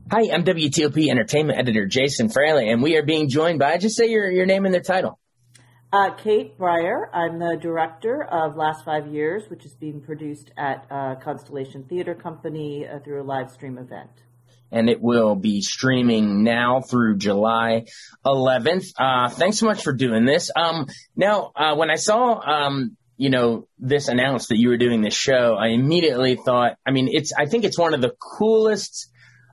Hi, I'm WTOP Entertainment Editor Jason Fraley, and we are being joined by, just say your name and their title. Kate Breyer. I'm the director of Last 5 Years, which is being produced at Constellation Theater Company through a live stream event. And it will be streaming now through July 11th. Thanks so much for doing this. Now, when I saw, this announced that you were doing this show, I immediately thought, I think it's one of the coolest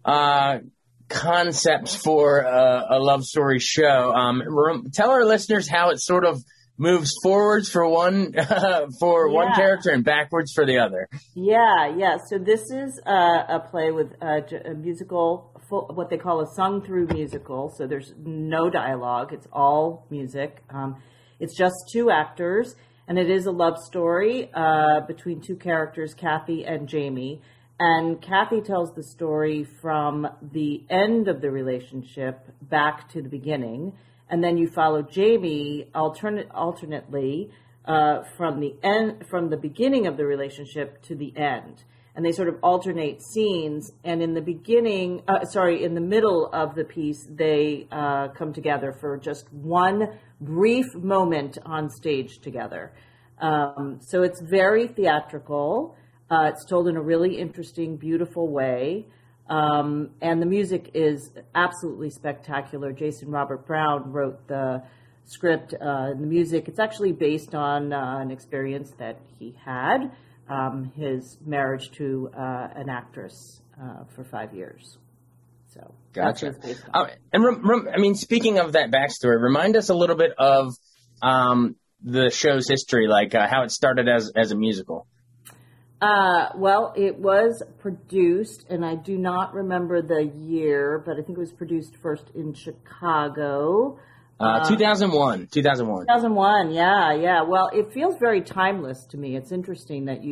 concepts for a love story show. Tell our listeners how it sort of moves forwards for one one character and backwards for the other. Yeah. So this is a play with a musical, what they call a sung-through musical. So there's no dialogue. It's all music. It's just two actors, and it is a love story between two characters, Kathy and Jamie. And Kathy tells the story from the end of the relationship back to the beginning. And then you follow Jamie alternately from the beginning of the relationship to the end. And they sort of alternate scenes. And in the in the middle of the piece, they come together for just one brief moment on stage together. So it's very theatrical. It's told in a really interesting, beautiful way. And the music is absolutely spectacular. Jason Robert Brown wrote the script and the music. It's actually based on an experience that he had, his marriage to an actress for 5 years. So gotcha. Speaking of that backstory, remind us a little bit of the show's history, like how it started as a musical. Well, it was produced, and I do not remember the year, but I think it was produced first in Chicago. 2001. 2001, yeah. Well, it feels very timeless to me. It's interesting that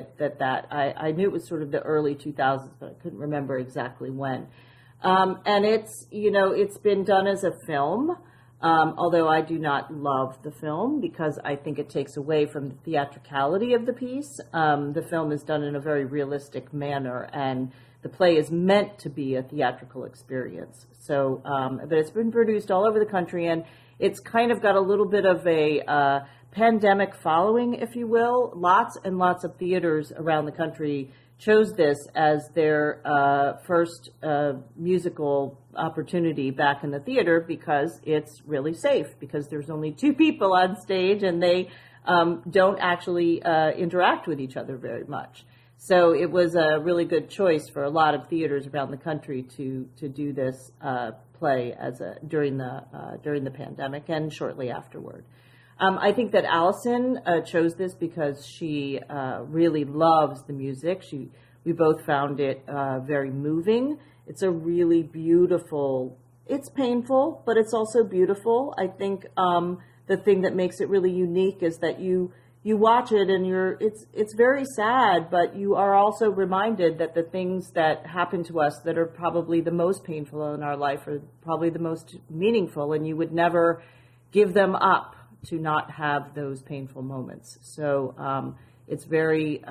I knew it was sort of the early 2000s, but I couldn't remember exactly when. And it's been done as a film. Although I do not love the film because I think it takes away from the theatricality of the piece. The film is done in a very realistic manner, and the play is meant to be a theatrical experience. So, but it's been produced all over the country, and it's kind of got a little bit of a pandemic following, if you will. Lots and lots of theaters around the country chose this as their first musical opportunity back in the theater because it's really safe, because there's only two people on stage and they don't actually interact with each other very much. So it was a really good choice for a lot of theaters around the country to do this play during the pandemic and shortly afterward. I think that Allison chose this because she really loves the music. We both found it very moving. It's a really beautiful, it's painful, but it's also beautiful. I think the thing that makes it really unique is that you watch it and it's very sad, but you are also reminded that the things that happen to us that are probably the most painful in our life are probably the most meaningful, and you would never give them up to not have those painful moments. So it's very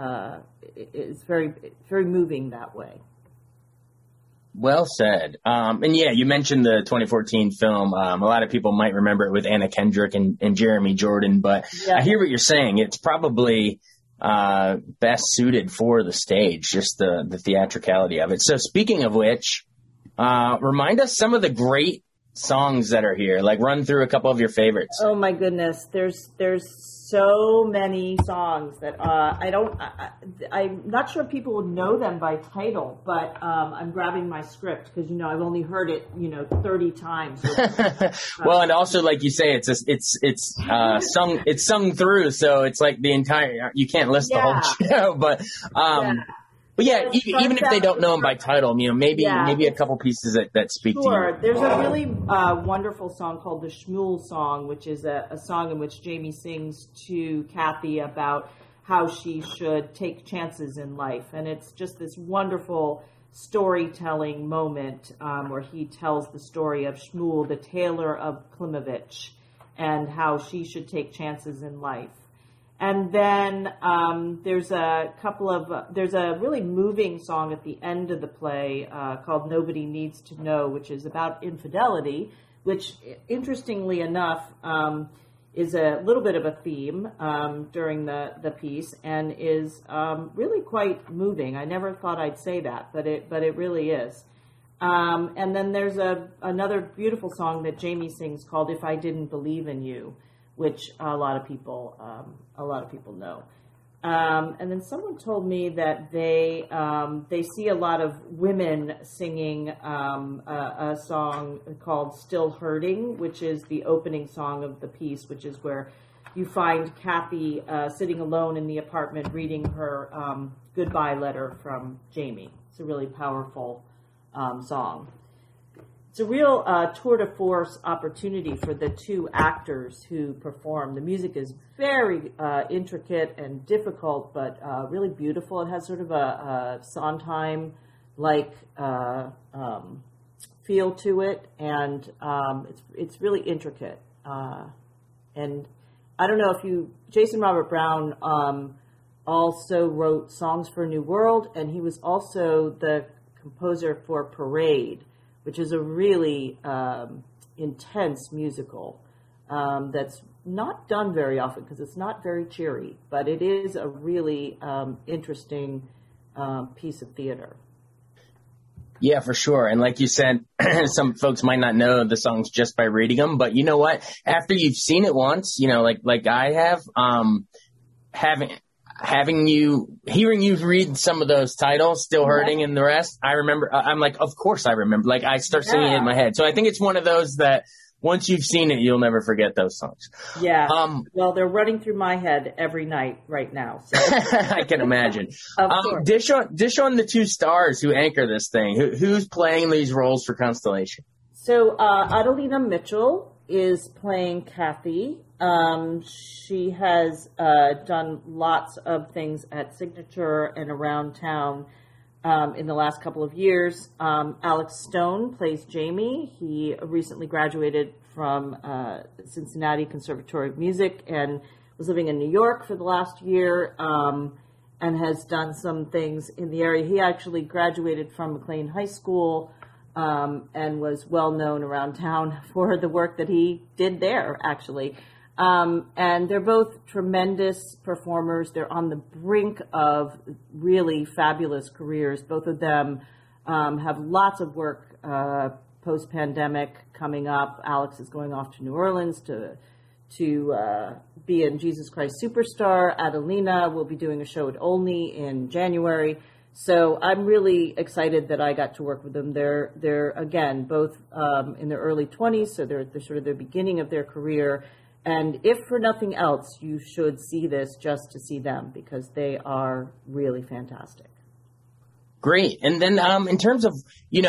moving that way. Well said. And yeah, you mentioned the 2014 film. A lot of people might remember it with Anna Kendrick and Jeremy Jordan, but yeah. I hear what you're saying. It's probably best suited for the stage, just the theatricality of it. So speaking of which, remind us some of the great songs that are here. Like, run through a couple of your favorites. Oh my goodness, there's so many songs that I'm not sure people would know them by title, but I'm grabbing my script because I've only heard it 30 times. Well, and also, like you say, it's sung through, so it's like the entire, you can't list the whole show, but But yeah, even if they don't know them by title, maybe a couple pieces that speak to you. Sure. There's a really wonderful song called the Shmuel Song, which is a song in which Jamie sings to Kathy about how she should take chances in life. And it's just this wonderful storytelling moment where he tells the story of Shmuel, the tailor of Klimovich, and how she should take chances in life. And then there's a really moving song at the end of the play called Nobody Needs to Know, which is about infidelity, which, interestingly enough, is a little bit of a theme during the piece, and is really quite moving. I never thought I'd say that, but it really is. And then there's another beautiful song that Jamie sings called "If I Didn't Believe in You," which a lot of people know. And then someone told me that they see a lot of women singing a song called "Still Hurting," which is the opening song of the piece, which is where you find Kathy sitting alone in the apartment reading her goodbye letter from Jamie. It's a really powerful song. It's a real tour de force opportunity for the two actors who perform. The music is very intricate and difficult, but really beautiful. It has sort of a Sondheim-like feel to it, and it's really intricate. And I don't know if Jason Robert Brown also wrote songs for New World, and he was also the composer for Parade, which is a really intense musical that's not done very often because it's not very cheery, but it is a really interesting piece of theater. Yeah, for sure. And like you said, some folks might not know the songs just by reading them, but you know what? After you've seen it once, like I have, hearing you read some of those titles, Still Hurting and the rest, I remember, I'm like, of course I remember. Like, I start singing it in my head. So I think it's one of those that once you've seen it, you'll never forget those songs. Yeah. Well, they're running through my head every night right now. So. I can imagine. Of course. Dish on the two stars who anchor this thing. Who's playing these roles for Constellation? So Adelina Mitchell is playing Kathy. She has done lots of things at Signature and around town in the last couple of years. Alex Stone plays Jamie. He recently graduated from Cincinnati Conservatory of Music and was living in New York for the last year and has done some things in the area. He actually graduated from McLean High School and was well known around town for the work that he did there, actually. And they're both tremendous performers. They're on the brink of really fabulous careers. Both of them have lots of work post-pandemic coming up. Alex is going off to New Orleans to be in Jesus Christ Superstar. Adelina will be doing a show at Olney in January. So I'm really excited that I got to work with them. They're again, both in their early 20s, so they're sort of the beginning of their career. And if for nothing else, you should see this just to see them because they are really fantastic. Great. And then in terms of,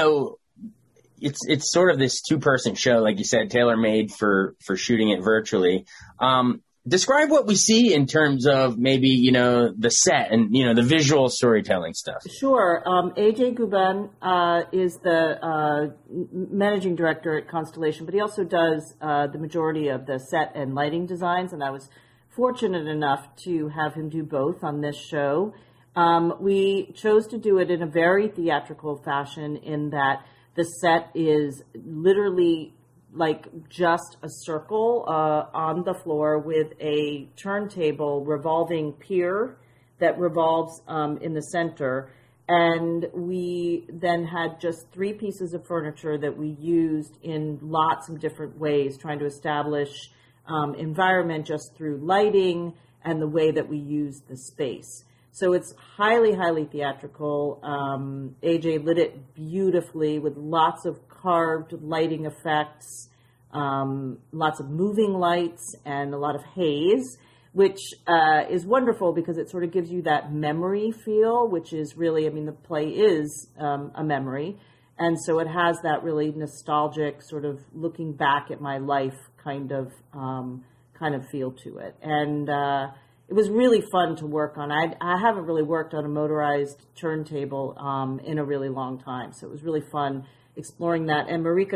it's sort of this two-person show, like you said, tailor-made for shooting it virtually. Describe what we see in terms of maybe, the set and, the visual storytelling stuff. Sure. AJ Guban is the managing director at Constellation, but he also does the majority of the set and lighting designs, and I was fortunate enough to have him do both on this show. We chose to do it in a very theatrical fashion in that the set is literally like just a circle on the floor with a turntable revolving pier that revolves in the center. And we then had just 3 pieces of furniture that we used in lots of different ways, trying to establish environment just through lighting and the way that we use the space. So it's highly, highly theatrical. AJ lit it beautifully with lots of carved lighting effects, lots of moving lights, and a lot of haze, which is wonderful because it sort of gives you that memory feel, which is really, the play is a memory. And so it has that really nostalgic sort of looking back at my life kind of feel to it. And it was really fun to work on. I haven't really worked on a motorized turntable in a really long time, so it was really fun exploring that. And Marika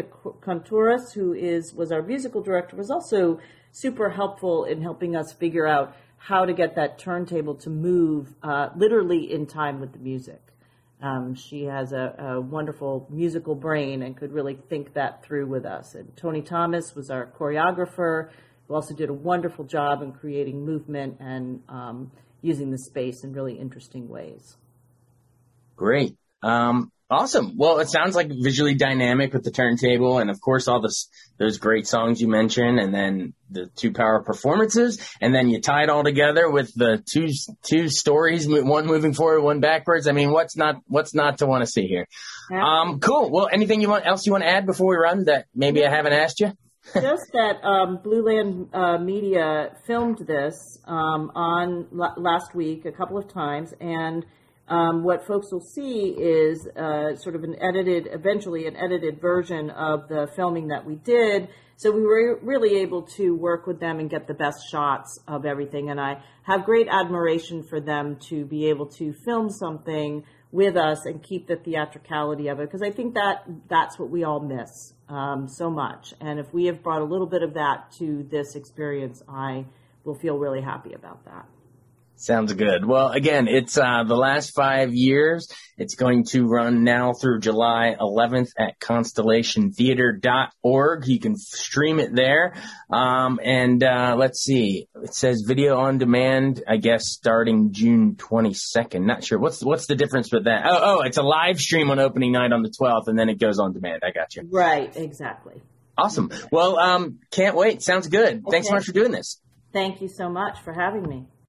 Contouras, who was our musical director, was also super helpful in helping us figure out how to get that turntable to move literally in time with the music. She has a wonderful musical brain and could really think that through with us. And Tony Thomas was our choreographer, who also did a wonderful job in creating movement and using the space in really interesting ways. Great. Awesome. Well, it sounds like visually dynamic with the turntable, and of course all those great songs you mentioned, and then the 2 power performances, and then you tie it all together with the two stories, one moving forward, one backwards. I mean, what's not to want to see here? Yeah. Cool. Well, anything else you want to add before we run that maybe I haven't asked you? Just that Blue Land Media filmed this on last week a couple of times, and what folks will see is sort of eventually an edited version of the filming that we did. So we were really able to work with them and get the best shots of everything. And I have great admiration for them to be able to film something with us and keep the theatricality of it, because I think that's what we all miss so much. And if we have brought a little bit of that to this experience, I will feel really happy about that. Sounds good. Well, again, it's the last 5 years. It's going to run now through July 11th at constellationtheater.org. You can stream it there. Let's see. It says video on demand, I guess, starting June 22nd. Not sure. What's the difference with that? Oh, it's a live stream on opening night on the 12th, and then it goes on demand. I got you. Right, exactly. Awesome. Well, can't wait. Sounds good. Okay. Thanks so much for doing this. Thank you so much for having me.